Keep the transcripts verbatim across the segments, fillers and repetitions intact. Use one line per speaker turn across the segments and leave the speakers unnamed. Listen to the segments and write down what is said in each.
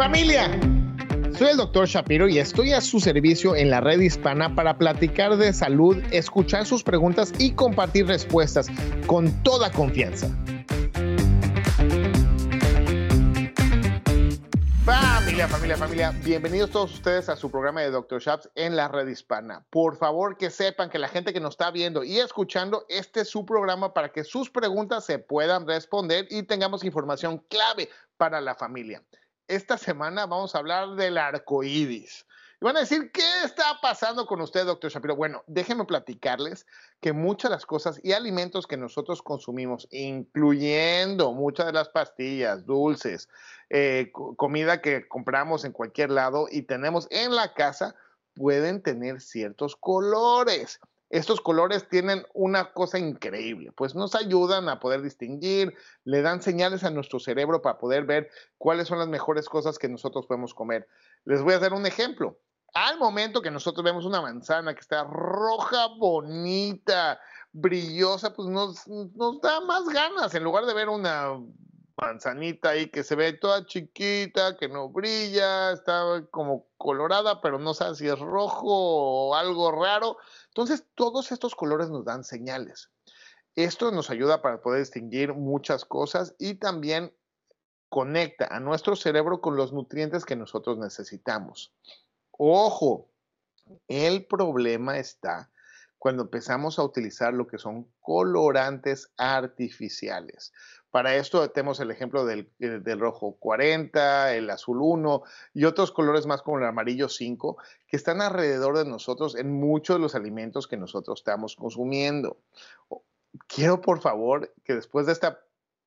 Familia, soy el doctor Shapiro y estoy a su servicio en la red hispana para platicar de salud, escuchar sus preguntas y compartir respuestas con toda confianza. Familia, familia, familia, bienvenidos todos ustedes a su programa de doctor Shaps en la red hispana. Por favor, que sepan que la gente que nos está viendo y escuchando, este es su programa para que sus preguntas se puedan responder y tengamos información clave para la familia. Esta semana vamos a hablar del arco iris. Y van a decir, ¿qué está pasando con usted, doctor Shapiro? Bueno, déjenme platicarles que muchas de las cosas y alimentos que nosotros consumimos, incluyendo muchas de las pastillas, dulces, eh, comida que compramos en cualquier lado y tenemos en la casa, pueden tener ciertos colores. Estos colores tienen una cosa increíble, pues nos ayudan a poder distinguir, le dan señales a nuestro cerebro para poder ver cuáles son las mejores cosas que nosotros podemos comer. Les voy a dar un ejemplo. Al momento que nosotros vemos una manzana que está roja, bonita, brillosa, pues nos, nos da más ganas, en lugar de ver una manzanita ahí que se ve toda chiquita, que no brilla, está como colorada, pero no sabe si es rojo o algo raro. Entonces, todos estos colores nos dan señales. Esto nos ayuda para poder distinguir muchas cosas y también conecta a nuestro cerebro con los nutrientes que nosotros necesitamos. Ojo, el problema está cuando empezamos a utilizar lo que son colorantes artificiales. Para esto tenemos el ejemplo del, del rojo cuarenta, el azul uno y otros colores más como el amarillo cinco que están alrededor de nosotros en muchos de los alimentos que nosotros estamos consumiendo. Quiero, por favor, que después de esta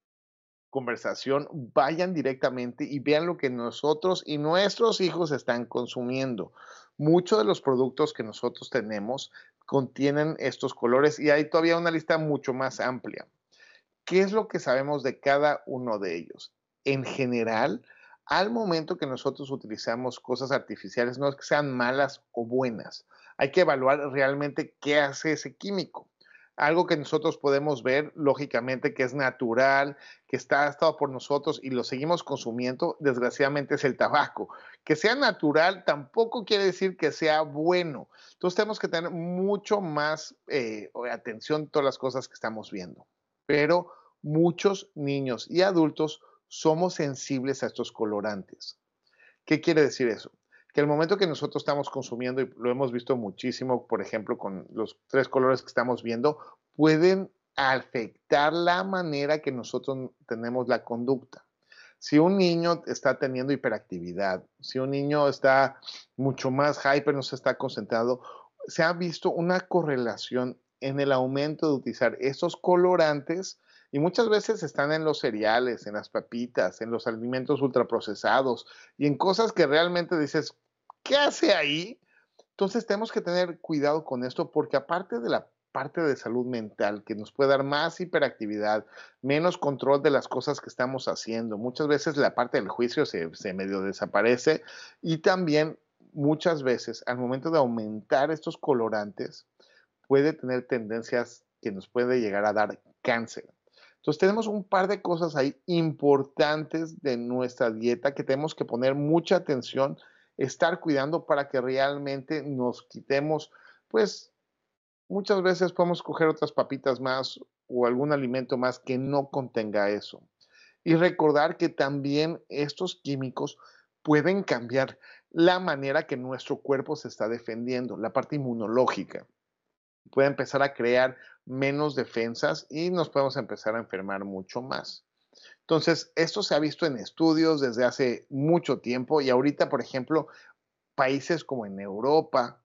conversación vayan directamente y vean lo que nosotros y nuestros hijos están consumiendo. Muchos de los productos que nosotros tenemos contienen estos colores y hay todavía una lista mucho más amplia. ¿Qué es lo que sabemos de cada uno de ellos? En general, al momento que nosotros utilizamos cosas artificiales, no es que sean malas o buenas. Hay que evaluar realmente qué hace ese químico. Algo que nosotros podemos ver, lógicamente, que es natural, que está adaptado por nosotros y lo seguimos consumiendo, desgraciadamente es el tabaco. Que sea natural tampoco quiere decir que sea bueno. Entonces tenemos que tener mucho más eh, atención a todas las cosas que estamos viendo. Pero muchos niños y adultos somos sensibles a estos colorantes. ¿Qué quiere decir eso? Que el momento que nosotros estamos consumiendo, y lo hemos visto muchísimo, por ejemplo, con los tres colores que estamos viendo, pueden afectar la manera que nosotros tenemos la conducta. Si un niño está teniendo hiperactividad, si un niño está mucho más hyper, no se está concentrado, se ha visto una correlación en el aumento de utilizar estos colorantes y muchas veces están en los cereales, en las papitas, en los alimentos ultraprocesados y en cosas que realmente dices, ¿qué hace ahí? Entonces tenemos que tener cuidado con esto porque aparte de la parte de salud mental que nos puede dar más hiperactividad, menos control de las cosas que estamos haciendo, muchas veces la parte del juicio se, se medio desaparece y también muchas veces al momento de aumentar estos colorantes puede tener tendencias que nos puede llegar a dar cáncer. Entonces tenemos un par de cosas ahí importantes de nuestra dieta que tenemos que poner mucha atención, estar cuidando para que realmente nos quitemos, pues muchas veces podemos coger otras papitas más o algún alimento más que no contenga eso. Y recordar que también estos químicos pueden cambiar la manera que nuestro cuerpo se está defendiendo, la parte inmunológica. Puede empezar a crear menos defensas y nos podemos empezar a enfermar mucho más. Entonces, esto se ha visto en estudios desde hace mucho tiempo y ahorita, por ejemplo, países como en Europa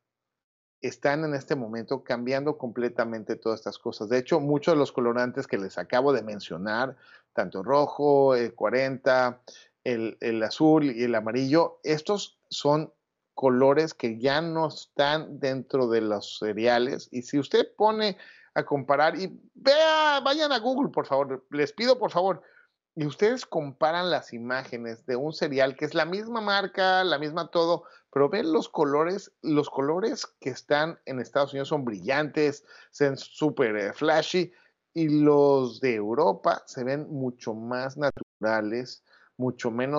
están en este momento cambiando completamente todas estas cosas. De hecho, muchos de los colorantes que les acabo de mencionar, tanto rojo, el cuarenta, el, el azul y el amarillo, estos son colores que ya no están dentro de los cereales. Y si usted pone a comparar y vea, vayan a Google, por favor, les pido por favor, y ustedes comparan las imágenes de un cereal que es la misma marca, la misma todo, pero ven los colores, los colores que están en Estados Unidos son brillantes, son súper eh, flashy, y los de Europa se ven mucho más naturales, mucho menos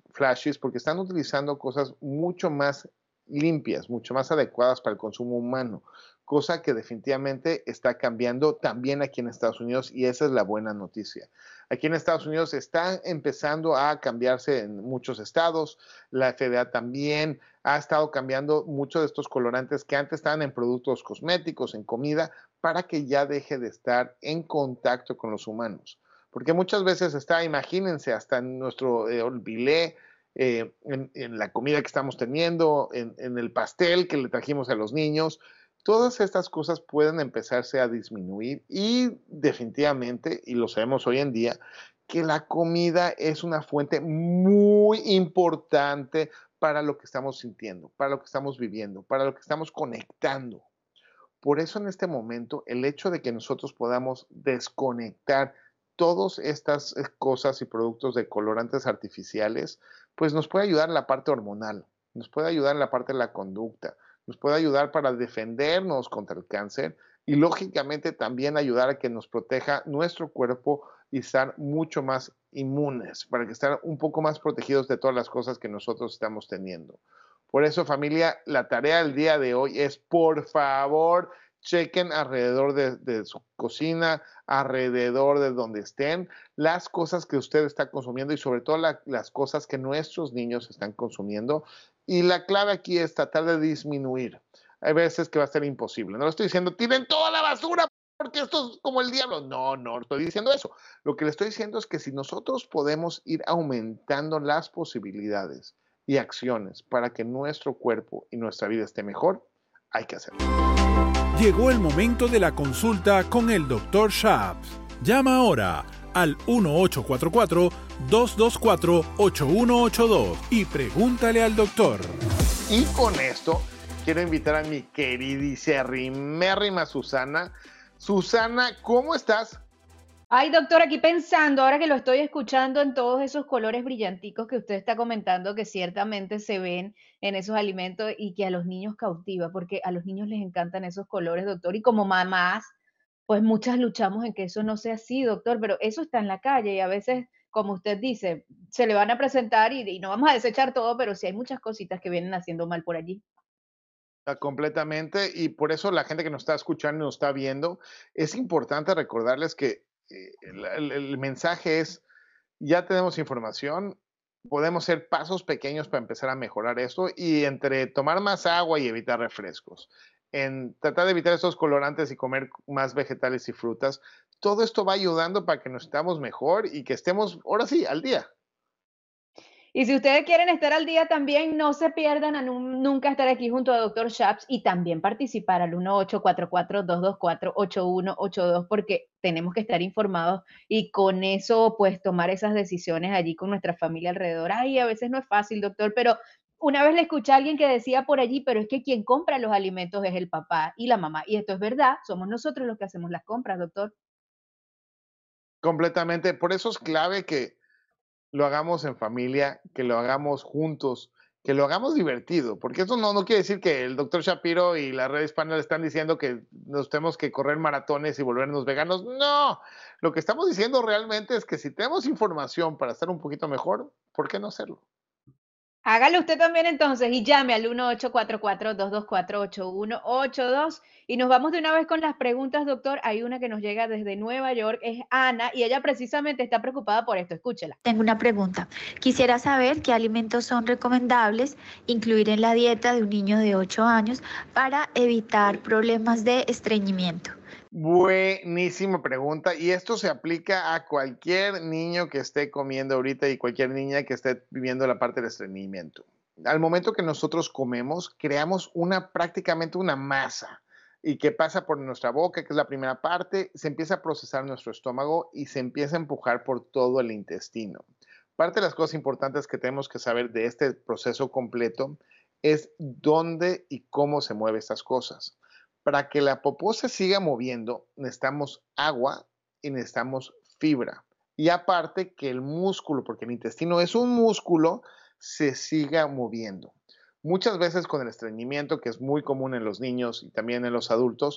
flashes porque están utilizando cosas mucho más limpias, mucho más adecuadas para el consumo humano, cosa que definitivamente está cambiando también aquí en Estados Unidos y esa es la buena noticia. Aquí en Estados Unidos está empezando a cambiarse en muchos estados, la F D A también ha estado cambiando muchos de estos colorantes que antes estaban en productos cosméticos, en comida, para que ya deje de estar en contacto con los humanos. Porque muchas veces está, imagínense, hasta en nuestro eh, bilé, eh, en, en, la comida que estamos teniendo, en, en el pastel que le trajimos a los niños, todas estas cosas pueden empezarse a disminuir y definitivamente, y lo sabemos hoy en día, que la comida es una fuente muy importante para lo que estamos sintiendo, para lo que estamos viviendo, para lo que estamos conectando. Por eso en este momento, el hecho de que nosotros podamos desconectar todas estas cosas y productos de colorantes artificiales, pues nos puede ayudar en la parte hormonal, nos puede ayudar en la parte de la conducta, nos puede ayudar para defendernos contra el cáncer y lógicamente también ayudar a que nos proteja nuestro cuerpo y estar mucho más inmunes, para que estar un poco más protegidos de todas las cosas que nosotros estamos teniendo. Por eso, familia, la tarea del día de hoy es, por favor, chequen alrededor de, de su cocina, alrededor de donde estén, las cosas que usted está consumiendo y sobre todo la, las cosas que nuestros niños están consumiendo. Y la clave aquí es tratar de disminuir. Hay veces que va a ser imposible. No le estoy diciendo, tiren toda la basura porque esto es como el diablo. No, no estoy diciendo eso. Lo que le estoy diciendo es que si nosotros podemos ir aumentando las posibilidades y acciones para que nuestro cuerpo y nuestra vida esté mejor, hay que hacerlo.
Llegó el momento de la consulta con el doctor Schaps. Llama ahora al uno ocho cuatro cuatro, dos dos cuatro, ocho uno ocho dos y pregúntale al doctor.
Y con esto quiero invitar a mi queridísima Susana. Susana, ¿cómo estás?
Ay, doctor, aquí pensando, ahora que lo estoy escuchando en todos esos colores brillanticos que usted está comentando que ciertamente se ven en esos alimentos y que a los niños cautiva, porque a los niños les encantan esos colores, doctor, y como mamás, pues muchas luchamos en que eso no sea así, doctor, pero eso está en la calle y a veces, como usted dice, se le van a presentar y, y no vamos a desechar todo, pero sí hay muchas cositas que vienen haciendo mal por allí.
Completamente, y por eso la gente que nos está escuchando y nos está viendo, es importante recordarles que eh, el, el, el mensaje es, ya tenemos información, podemos hacer pasos pequeños para empezar a mejorar esto y entre tomar más agua y evitar refrescos, en tratar de evitar estos colorantes y comer más vegetales y frutas, todo esto va ayudando para que nos estemos mejor y que estemos, ahora sí, al día.
Y si ustedes quieren estar al día también, no se pierdan a nu- nunca estar aquí junto a doctor Schaps y también participar al uno ocho cuatro cuatro, dos dos cuatro, ocho uno ocho dos porque tenemos que estar informados y con eso pues tomar esas decisiones allí con nuestra familia alrededor. Ay, a veces no es fácil, doctor, pero una vez le escuché a alguien que decía por allí, pero es que quien compra los alimentos es el papá y la mamá. Y esto es verdad, somos nosotros los que hacemos las compras, doctor.
Completamente, por eso es clave que lo hagamos en familia, que lo hagamos juntos, que lo hagamos divertido, porque eso no, no quiere decir que el doctor Shapiro y la red hispana le están diciendo que nos tenemos que correr maratones y volvernos veganos. No, lo que estamos diciendo realmente es que si tenemos información para estar un poquito mejor, ¿por qué no hacerlo?
Hágalo usted también entonces y llame al uno ocho cuatro cuatro, dos dos cuatro, ocho uno ocho dos y nos vamos de una vez con las preguntas, doctor. Hay una que nos llega desde Nueva York, es Ana, y ella precisamente está preocupada por esto. Escúchela.
Tengo una pregunta. Quisiera saber qué alimentos son recomendables incluir en la dieta de un niño de ocho años para evitar problemas de estreñimiento.
Buenísima pregunta y esto se aplica a cualquier niño que esté comiendo ahorita y cualquier niña que esté viviendo la parte del estreñimiento. Al momento que nosotros comemos, creamos una prácticamente una masa y que pasa por nuestra boca, que es la primera parte, se empieza a procesar nuestro estómago y se empieza a empujar por todo el intestino. Parte de las cosas importantes que tenemos que saber de este proceso completo es dónde y cómo se mueven estas cosas. Para que la popó se siga moviendo, necesitamos agua y necesitamos fibra. Y aparte que el músculo, porque el intestino es un músculo, se siga moviendo. Muchas veces con el estreñimiento, que es muy común en los niños y también en los adultos,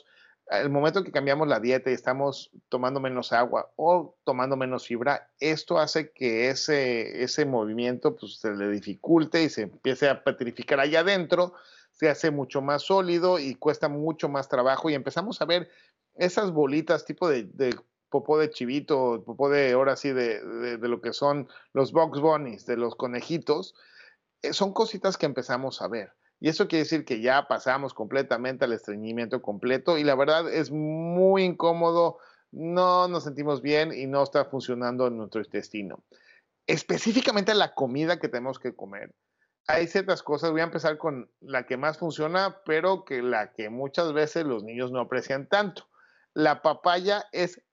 el momento que cambiamos la dieta y estamos tomando menos agua o tomando menos fibra, esto hace que ese, ese movimiento pues, se le dificulte y se empiece a petrificar allá adentro, se hace mucho más sólido y cuesta mucho más trabajo y empezamos a ver esas bolitas tipo de, de popó de chivito, popó de, ahora sí, de, de, de lo que son los Bugs Bunnies, de los conejitos, eh, son cositas que empezamos a ver. Y eso quiere decir que ya pasamos completamente al estreñimiento completo y la verdad es muy incómodo, no nos sentimos bien y no está funcionando en nuestro intestino. Específicamente la comida que tenemos que comer. Hay ciertas cosas, voy a empezar con la que más funciona, pero que la que muchas veces los niños no aprecian tanto. La papaya es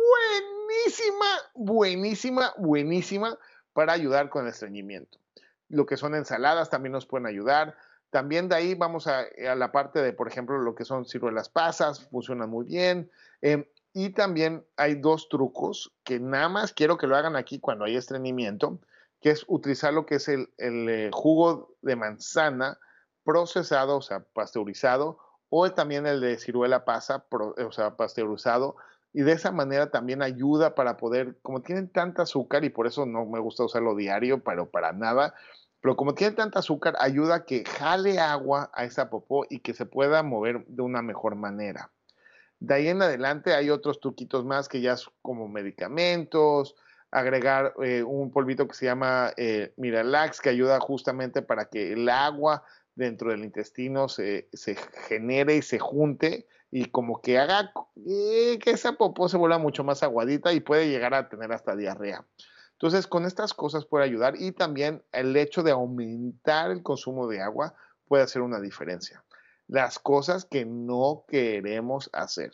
buenísima, buenísima, buenísima para ayudar con el estreñimiento. Lo que son ensaladas también nos pueden ayudar. También de ahí vamos a, a la parte de, por ejemplo, lo que son ciruelas pasas, funcionan muy bien. Eh, y también hay dos trucos que nada más quiero que lo hagan aquí cuando hay estreñimiento, que es utilizar lo que es el, el eh, jugo de manzana procesado, o sea, pasteurizado, o también el de ciruela pasa, pro, o sea, pasteurizado, y de esa manera también ayuda para poder, como tienen tanta azúcar, y por eso no me gusta usarlo diario, pero para nada, pero como tiene tanta azúcar, ayuda a que jale agua a esa popó y que se pueda mover de una mejor manera. De ahí en adelante hay otros truquitos más que ya son como medicamentos, agregar eh, un polvito que se llama eh, Miralax, que ayuda justamente para que el agua dentro del intestino se, se genere y se junte y como que haga eh, que esa popó se vuelva mucho más aguadita y puede llegar a tener hasta diarrea. Entonces, con estas cosas puede ayudar y también el hecho de aumentar el consumo de agua puede hacer una diferencia. Las cosas que no queremos hacer.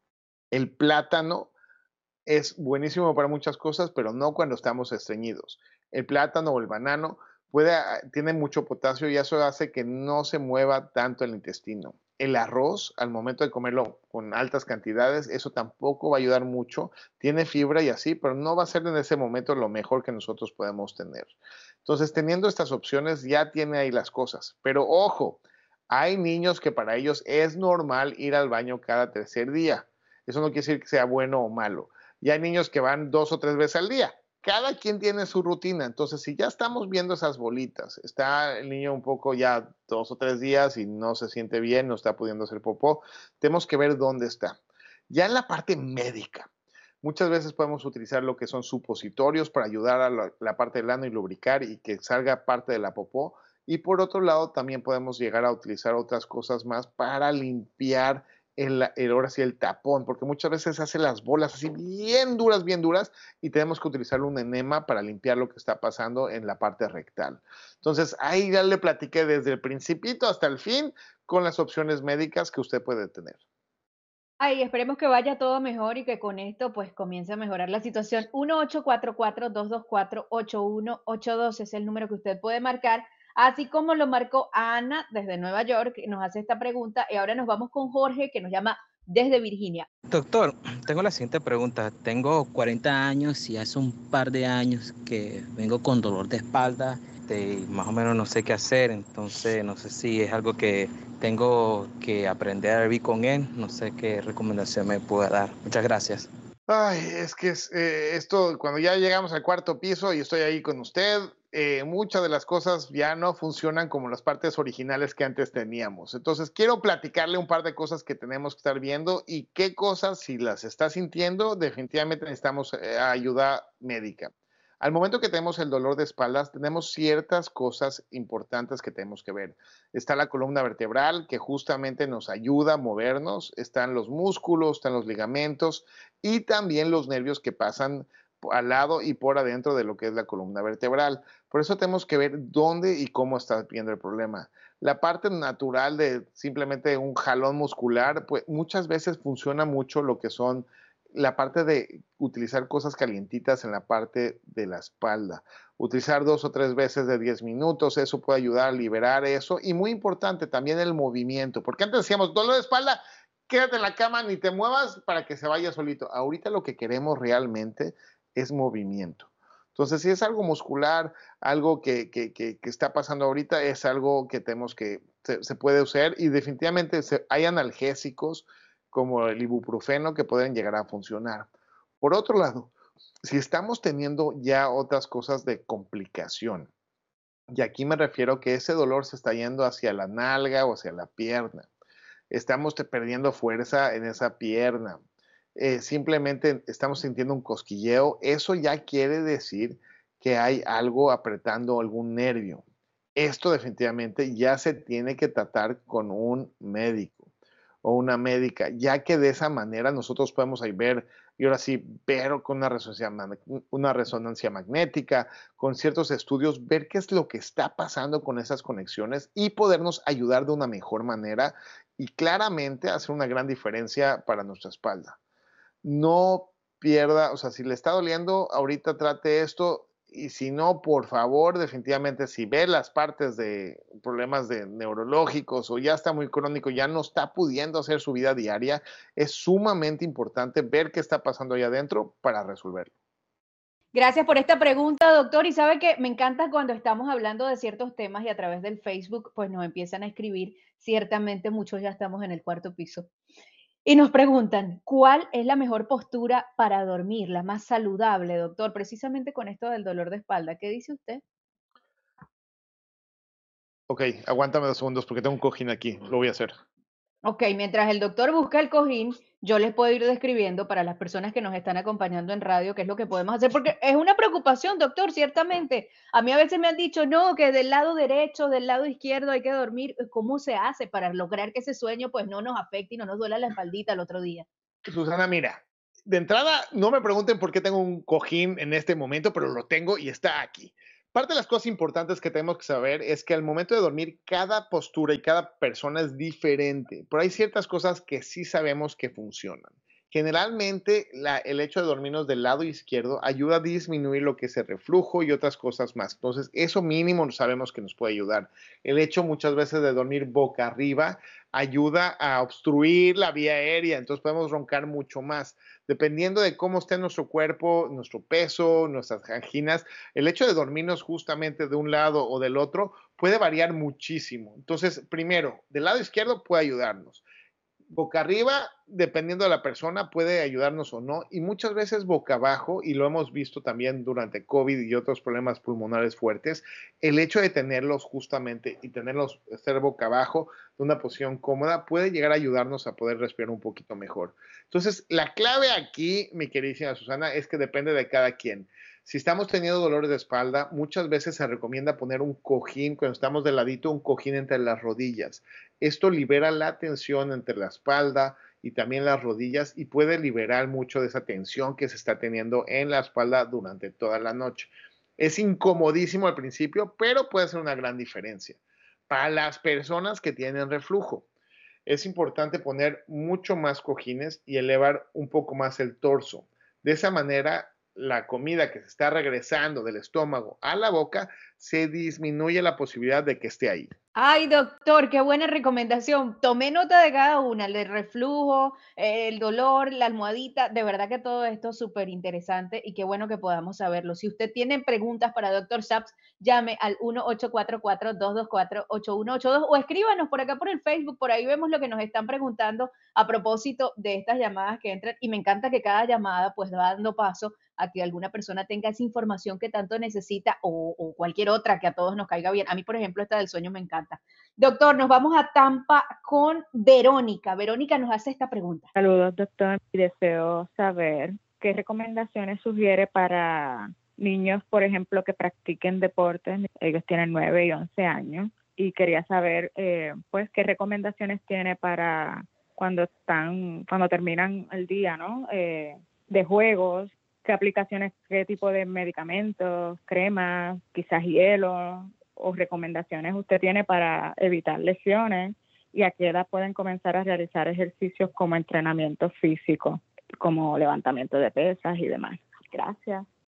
El plátano es buenísimo para muchas cosas, pero no cuando estamos estreñidos. El plátano o el banano puede, tiene mucho potasio y eso hace que no se mueva tanto el intestino. El arroz, al momento de comerlo con altas cantidades, eso tampoco va a ayudar mucho. Tiene fibra y así, pero no va a ser en ese momento lo mejor que nosotros podemos tener. Entonces, teniendo estas opciones, ya tiene ahí las cosas. Pero ojo, hay niños que para ellos es normal ir al baño cada tercer día. Eso no quiere decir que sea bueno o malo. Y hay niños que van dos o tres veces al día. Cada quien tiene su rutina. Entonces, si ya estamos viendo esas bolitas, está el niño un poco ya dos o tres días y no se siente bien, no está pudiendo hacer popó, tenemos que ver dónde está. Ya en la parte médica, muchas veces podemos utilizar lo que son supositorios para ayudar a la, la parte del ano y lubricar y que salga parte de la popó. Y por otro lado, también podemos llegar a utilizar otras cosas más para limpiar El, el, ahora sí, el tapón, porque muchas veces se hacen las bolas así bien duras, bien duras, y tenemos que utilizar un enema para limpiar lo que está pasando en la parte rectal. Entonces, ahí ya le platiqué desde el principito hasta el fin con las opciones médicas que usted puede tener.
Ay, esperemos que vaya todo mejor y que con esto pues comience a mejorar la situación. uno ocho cuatro cuatro, dos dos cuatro, ocho uno ocho dos es el número que usted puede marcar, así como lo marcó Ana desde Nueva York, que nos hace esta pregunta, y ahora nos vamos con Jorge, que nos llama desde Virginia.
Doctor, tengo la siguiente pregunta. Tengo cuarenta años y hace un par de años que vengo con dolor de espalda, de, más o menos no sé qué hacer, entonces no sé si es algo que tengo que aprender a vivir con él, no sé qué recomendación me pueda dar. Muchas gracias.
Ay, es que es, eh, esto, cuando ya llegamos al cuarto piso y estoy ahí con usted, eh, muchas de las cosas ya no funcionan como las partes originales que antes teníamos. Entonces, quiero platicarle un par de cosas que tenemos que estar viendo y qué cosas, si las está sintiendo, definitivamente necesitamos eh, ayuda médica. Al momento que tenemos el dolor de espaldas, tenemos ciertas cosas importantes que tenemos que ver. Está la columna vertebral, que justamente nos ayuda a movernos. Están los músculos, están los ligamentos y también los nervios que pasan al lado y por adentro de lo que es la columna vertebral. Por eso tenemos que ver dónde y cómo está viendo el problema. La parte natural de simplemente un jalón muscular, pues muchas veces funciona mucho lo que son la parte de utilizar cosas calientitas en la parte de la espalda. Utilizar dos o tres veces de diez minutos, eso puede ayudar a liberar eso. Y muy importante también el movimiento, porque antes decíamos, dolor de espalda, quédate en la cama, ni te muevas para que se vaya solito. Ahorita lo que queremos realmente es movimiento. Entonces, si es algo muscular, algo que, que, que, que está pasando ahorita, es algo que tenemos que, se, se puede usar y definitivamente se, hay analgésicos como el ibuprofeno, que pueden llegar a funcionar. Por otro lado, si estamos teniendo ya otras cosas de complicación, y aquí me refiero que ese dolor se está yendo hacia la nalga o hacia la pierna, estamos te- perdiendo fuerza en esa pierna, eh, simplemente estamos sintiendo un cosquilleo, eso ya quiere decir que hay algo apretando algún nervio. Esto definitivamente ya se tiene que tratar con un médico o una médica, ya que de esa manera nosotros podemos ahí ver, y ahora sí, ver con una resonancia, una resonancia magnética, con ciertos estudios, ver qué es lo que está pasando con esas conexiones y podernos ayudar de una mejor manera y claramente hacer una gran diferencia para nuestra espalda. No pierda, o sea, si le está doliendo, ahorita trate esto y si no, por favor, definitivamente, si ve las partes de problemas de neurológicos o ya está muy crónico, ya no está pudiendo hacer su vida diaria, es sumamente importante ver qué está pasando ahí adentro para resolverlo.
Gracias por esta pregunta, doctor. Y sabe que me encanta cuando estamos hablando de ciertos temas y a través del Facebook, pues nos empiezan a escribir. Ciertamente muchos ya estamos en el cuarto piso. Y nos preguntan, ¿cuál es la mejor postura para dormir, la más saludable, doctor? Precisamente con esto del dolor de espalda. ¿Qué dice usted?
Ok, aguántame dos segundos porque tengo un cojín aquí, lo voy a hacer.
Ok, mientras el doctor busca el cojín, yo les puedo ir describiendo para las personas que nos están acompañando en radio qué es lo que podemos hacer, porque es una preocupación, doctor, ciertamente. A mí a veces me han dicho, no, que del lado derecho, del lado izquierdo hay que dormir. ¿Cómo se hace para lograr que ese sueño pues no nos afecte y no nos duela la espaldita el otro día?
Susana, mira, de entrada, no me pregunten por qué tengo un cojín en este momento, pero lo tengo y está aquí. Parte de las cosas importantes que tenemos que saber es que al momento de dormir, cada postura y cada persona es diferente, pero hay ciertas cosas que sí sabemos que funcionan. Generalmente, la, el hecho de dormirnos del lado izquierdo ayuda a disminuir lo que es el reflujo y otras cosas más. Entonces, eso mínimo sabemos que nos puede ayudar. El hecho muchas veces de dormir boca arriba ayuda a obstruir la vía aérea, entonces podemos roncar mucho más. Dependiendo de cómo esté nuestro cuerpo, nuestro peso, nuestras anginas, el hecho de dormirnos justamente de un lado o del otro puede variar muchísimo. Entonces, primero, del lado izquierdo puede ayudarnos. Boca arriba, dependiendo de la persona, puede ayudarnos o no, y muchas veces boca abajo, y lo hemos visto también durante COVID y otros problemas pulmonares fuertes, el hecho de tenerlos justamente y tenerlos estar boca abajo de una posición cómoda puede llegar a ayudarnos a poder respirar un poquito mejor. Entonces, la clave aquí, mi queridísima Susana, es que depende de cada quien. Si estamos teniendo dolores de espalda, muchas veces se recomienda poner un cojín, cuando estamos de ladito, un cojín entre las rodillas. Esto libera la tensión entre la espalda y también las rodillas y puede liberar mucho de esa tensión que se está teniendo en la espalda durante toda la noche. Es incomodísimo al principio, pero puede ser una gran diferencia. Para las personas que tienen reflujo, es importante poner mucho más cojines y elevar un poco más el torso. De esa manera, la comida que se está regresando del estómago a la boca, se disminuye la posibilidad de que esté ahí.
Ay, doctor, qué buena recomendación. Tomé nota de cada una, el del reflujo, eh, el dolor, la almohadita. De verdad que todo esto es súper interesante y qué bueno que podamos saberlo. Si usted tiene preguntas para doctor Shaps, llame al uno ocho cuatro cuatro, dos dos cuatro, ocho uno ocho dos o escríbanos por acá por el Facebook. Por ahí vemos lo que nos están preguntando a propósito de estas llamadas que entran. Y me encanta que cada llamada pues va dando paso a que alguna persona tenga esa información que tanto necesita o, o cualquier otra que a todos nos caiga bien. A mí, por ejemplo, esta del sueño me encanta. Doctor, nos vamos a Tampa con Verónica. Verónica nos hace esta pregunta.
Saludos, doctor. Y deseo saber qué recomendaciones sugiere para niños, por ejemplo, que practiquen deportes. Ellos tienen nueve y once años. Y quería saber, eh, pues, qué recomendaciones tiene para cuando están, cuando terminan el día, ¿no? Eh, de juegos, qué aplicaciones, qué tipo de medicamentos, cremas, quizás hielo o recomendaciones usted tiene para evitar lesiones y a qué edad pueden comenzar a realizar ejercicios como entrenamiento físico, como levantamiento de pesas y demás. Gracias.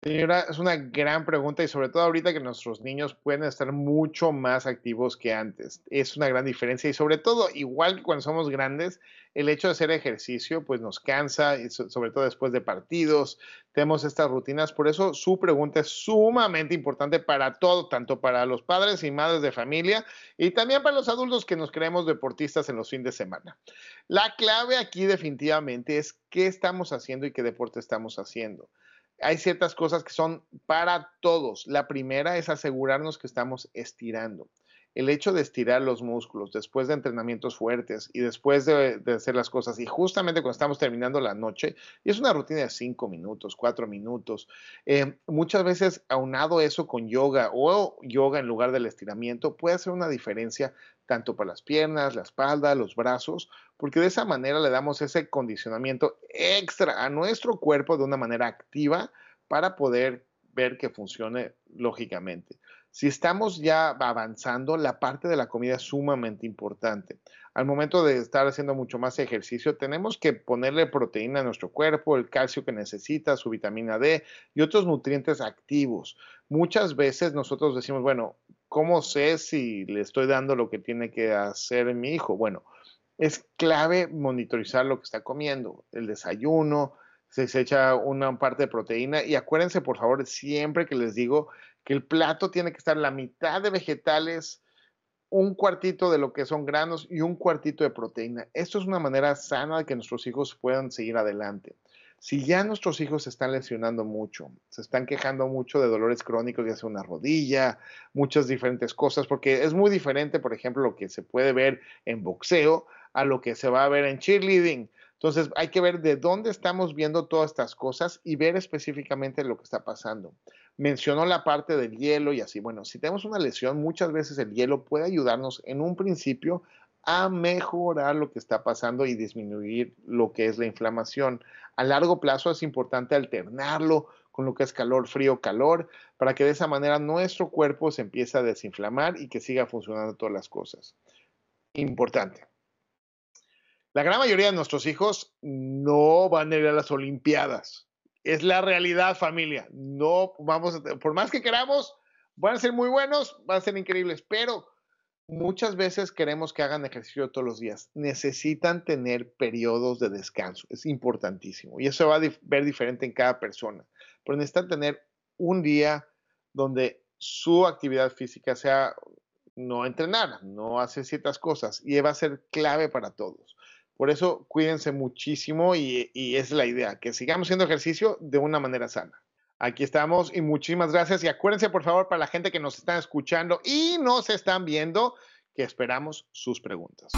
Señora, es una gran pregunta y sobre todo ahorita que nuestros niños pueden estar mucho más activos que antes. Es una gran diferencia y sobre todo, igual que cuando somos grandes, el hecho de hacer ejercicio pues nos cansa y so- sobre todo después de partidos, tenemos estas rutinas. Por eso su pregunta es sumamente importante para todo, tanto para los padres y madres de familia y también para los adultos que nos creemos deportistas en los fines de semana. La clave aquí definitivamente es qué estamos haciendo y qué deporte estamos haciendo. Hay ciertas cosas que son para todos. La primera es asegurarnos que estamos estirando. El hecho de estirar los músculos después de entrenamientos fuertes y después de, de hacer las cosas, y justamente cuando estamos terminando la noche, y es una rutina de cinco minutos, cuatro minutos, eh, muchas veces aunado eso con yoga o yoga en lugar del estiramiento, puede hacer una diferencia tanto para las piernas, la espalda, los brazos, porque de esa manera le damos ese condicionamiento extra a nuestro cuerpo de una manera activa para poder ver que funcione lógicamente. Si estamos ya avanzando, la parte de la comida es sumamente importante. Al momento de estar haciendo mucho más ejercicio, tenemos que ponerle proteína a nuestro cuerpo, el calcio que necesita, su vitamina D y otros nutrientes activos. Muchas veces nosotros decimos, bueno, ¿cómo sé si le estoy dando lo que tiene que hacer mi hijo? Bueno, es clave monitorizar lo que está comiendo, el desayuno, se, se echa una parte de proteína y acuérdense por favor siempre que les digo que el plato tiene que estar la mitad de vegetales, un cuartito de lo que son granos y un cuartito de proteína. Esto es una manera sana de que nuestros hijos puedan seguir adelante. Si ya nuestros hijos se están lesionando mucho, se están quejando mucho de dolores crónicos, ya sea una rodilla, muchas diferentes cosas, porque es muy diferente, por ejemplo, lo que se puede ver en boxeo a lo que se va a ver en cheerleading. Entonces hay que ver de dónde estamos viendo todas estas cosas y ver específicamente lo que está pasando. Mencionó la parte del hielo y así. Bueno, si tenemos una lesión, muchas veces el hielo puede ayudarnos en un principio a mejorar lo que está pasando y disminuir lo que es la inflamación. A largo plazo es importante alternarlo con lo que es calor, frío, calor, para que de esa manera nuestro cuerpo se empiece a desinflamar y que siga funcionando todas las cosas. Importante. La gran mayoría de nuestros hijos no van a ir a las Olimpiadas. Es la realidad, familia. No vamos a, por más que queramos, van a ser muy buenos, van a ser increíbles, pero muchas veces queremos que hagan ejercicio todos los días. Necesitan tener periodos de descanso. Es importantísimo. Y eso va a dif- ver diferente en cada persona. Pero necesitan tener un día donde su actividad física sea no entrenar, no hacer ciertas cosas. Y va a ser clave para todos. Por eso cuídense muchísimo y, y es la idea, que sigamos haciendo ejercicio de una manera sana. Aquí estamos y muchísimas gracias. Y acuérdense, por favor, para la gente que nos están escuchando y nos están viendo, que esperamos sus preguntas.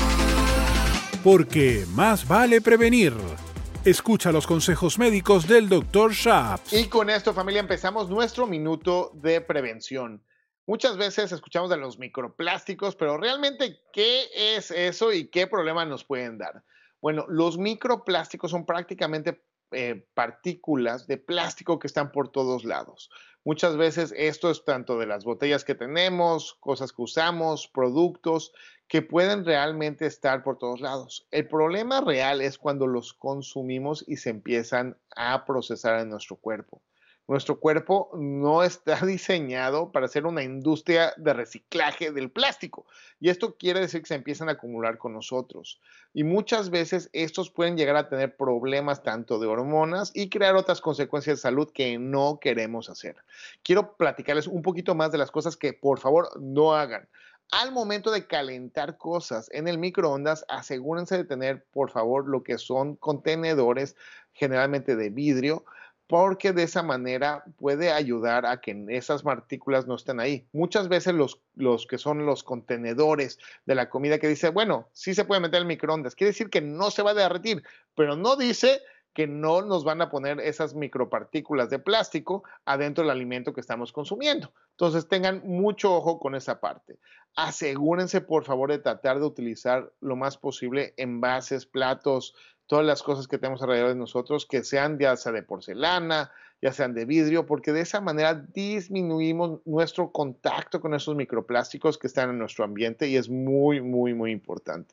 Porque más vale prevenir. Escucha los consejos médicos del doctor Shaps.
Y con esto, familia, empezamos nuestro minuto de prevención. Muchas veces escuchamos de los microplásticos, pero realmente, ¿qué es eso y qué problema nos pueden dar? Bueno, los microplásticos son prácticamente eh, partículas de plástico que están por todos lados. Muchas veces esto es tanto de las botellas que tenemos, cosas que usamos, productos que pueden realmente estar por todos lados. El problema real es cuando los consumimos y se empiezan a procesar en nuestro cuerpo. Nuestro cuerpo no está diseñado para ser una industria de reciclaje del plástico y esto quiere decir que se empiezan a acumular con nosotros y muchas veces estos pueden llegar a tener problemas tanto de hormonas y crear otras consecuencias de salud que no queremos hacer. Quiero platicarles un poquito más de las cosas que por favor no hagan. Al momento de calentar cosas en el microondas, asegúrense de tener por favor lo que son contenedores generalmente de vidrio, porque de esa manera puede ayudar a que esas partículas no estén ahí. Muchas veces los, los que son los contenedores de la comida que dice, bueno, sí se puede meter en el microondas, quiere decir que no se va a derretir, pero no dice que no nos van a poner esas micropartículas de plástico adentro del alimento que estamos consumiendo. Entonces tengan mucho ojo con esa parte. Asegúrense por favor de tratar de utilizar lo más posible envases, platos, todas las cosas que tenemos alrededor de nosotros, que sean ya sea de porcelana, ya sean de vidrio, porque de esa manera disminuimos nuestro contacto con esos microplásticos que están en nuestro ambiente y es muy, muy, muy importante.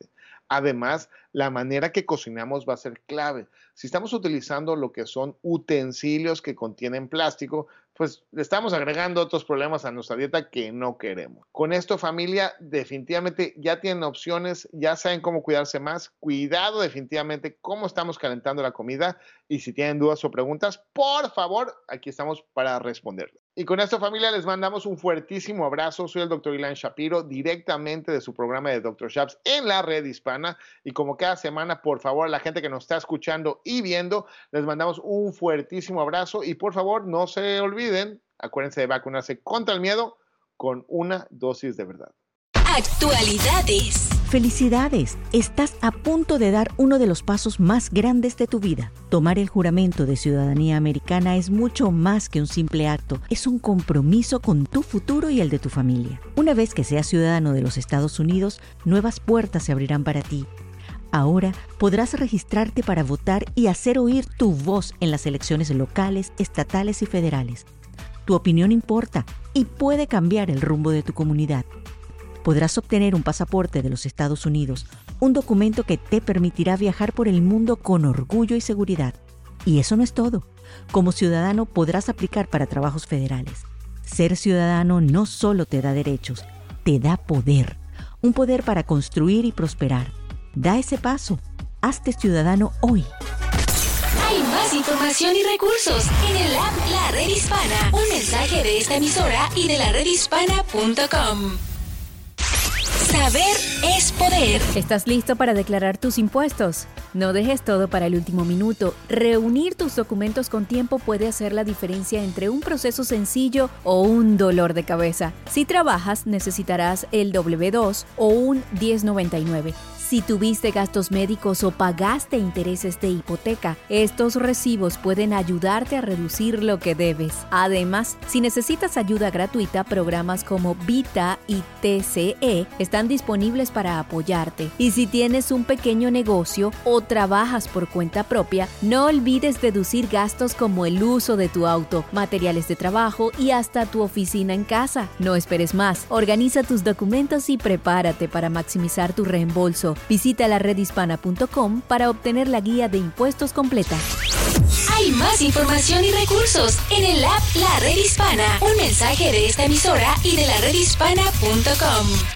Además, la manera que cocinamos va a ser clave. Si estamos utilizando lo que son utensilios que contienen plástico, pues le estamos agregando otros problemas a nuestra dieta que no queremos. Con esto, familia, definitivamente ya tienen opciones, ya saben cómo cuidarse más. Cuidado definitivamente cómo estamos calentando la comida, y si tienen dudas o preguntas, por favor, aquí estamos para responderles. Y con esto, familia, les mandamos un fuertísimo abrazo. Soy el doctor Ilan Shapiro, directamente de su programa de doctor Shaps en la red hispana. Y como cada semana, por favor, a la gente que nos está escuchando y viendo, les mandamos un fuertísimo abrazo. Y por favor, no se olviden, acuérdense de vacunarse contra el miedo con una dosis de verdad.
Actualidades.
¡Felicidades! Estás a punto de dar uno de los pasos más grandes de tu vida. Tomar el juramento de ciudadanía americana es mucho más que un simple acto. Es un compromiso con tu futuro y el de tu familia. Una vez que seas ciudadano de los Estados Unidos, nuevas puertas se abrirán para ti. Ahora podrás registrarte para votar y hacer oír tu voz en las elecciones locales, estatales y federales. Tu opinión importa y puede cambiar el rumbo de tu comunidad. Podrás obtener un pasaporte de los Estados Unidos, un documento que te permitirá viajar por el mundo con orgullo y seguridad. Y eso no es todo. Como ciudadano podrás aplicar para trabajos federales. Ser ciudadano no solo te da derechos, te da poder. Un poder para construir y prosperar. Da ese paso. Hazte ciudadano hoy.
Hay más información y recursos en el app La Red Hispana. Un mensaje de esta emisora y de la red hispana punto com. Saber es poder.
¿Estás listo para declarar tus impuestos? No dejes todo para el último minuto. Reunir tus documentos con tiempo puede hacer la diferencia entre un proceso sencillo o un dolor de cabeza. Si trabajas, necesitarás el doble u dos o un diez noventa y nueve. Si tuviste gastos médicos o pagaste intereses de hipoteca, estos recibos pueden ayudarte a reducir lo que debes. Además, si necesitas ayuda gratuita, programas como Vita y T C E están disponibles para apoyarte. Y si tienes un pequeño negocio o trabajas por cuenta propia, no olvides deducir gastos como el uso de tu auto, materiales de trabajo y hasta tu oficina en casa. No esperes más. Organiza tus documentos y prepárate para maximizar tu reembolso. Visita la red hispana punto com para obtener la guía de impuestos completa.
Hay más información y recursos en el app La Red Hispana. Un mensaje de esta emisora y de la red hispana punto com.